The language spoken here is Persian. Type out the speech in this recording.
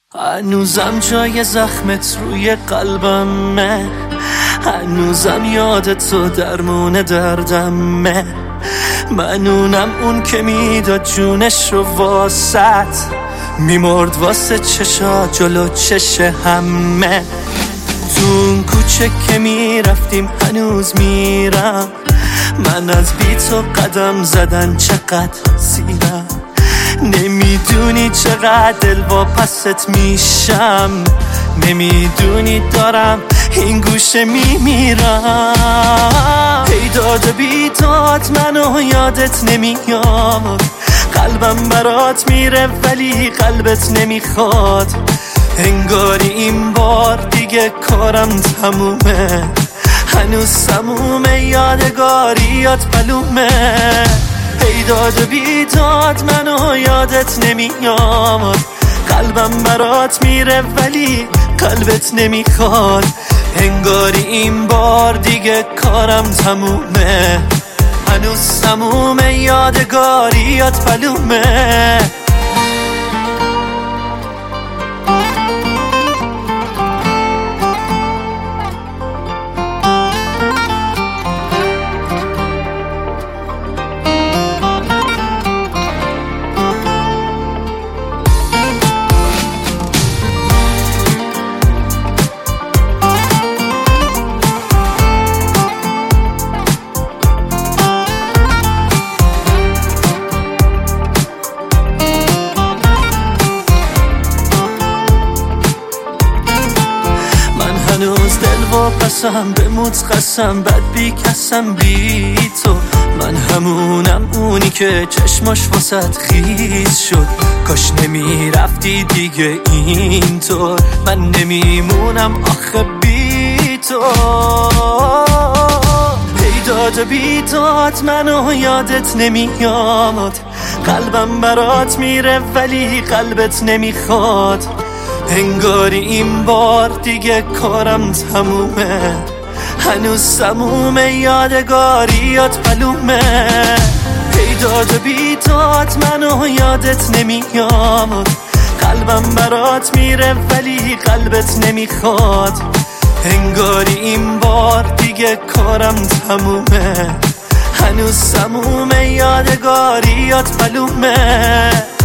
هنوزم جای زخمت روی قلبمه، هنوزم یادت تو درمون دردمه. منونم اون که میداد جونش رو واسط، میمرد واسه چشا جلو چش همه. تو اون کوچه که میرفتیم هنوز میرم، من از بی تو قدم زدن چقدر سیرم. نمیدونی چقدر دل واپست میشم، نمیدونی دارم این گوشه میمیرم. پیداد و بیداد منو یادت نمیاد، قلبم برات میره ولی قلبت نمیخواد. انگاری این بار دیگه کارم تمومه، هنوز سمومه یادگاریات پلومه. پیداد و بیداد منو یادت نمیاد، قلبم برات میره ولی قلبت نمیخواد. انگاری این بار دیگه کارم تمومه، هنوز تمومه یادگاریات پلومه. هنوز دل واپسم به موت قسم، بد بی کسم بی تو. من همونم اونی که چشماش واسط خیز شد، کاش نمیرفتی دیگه اینطور. من نمیمونم آخه بی تو. پیداد و بیداد منو یادت نمیاد، قلبم برات میره ولی قلبت نمیخواد. انگاری این بار دیگه کارم تمومه، هنوز سمومه یادگاریات پلومه. پیداد و بیداد منو یادت نمیاد، قلبم برات میره ولی قلبت نمیخواد. انگاری این بار دیگه کارم تمومه، هنوز سمومه یادگاریات پلومه.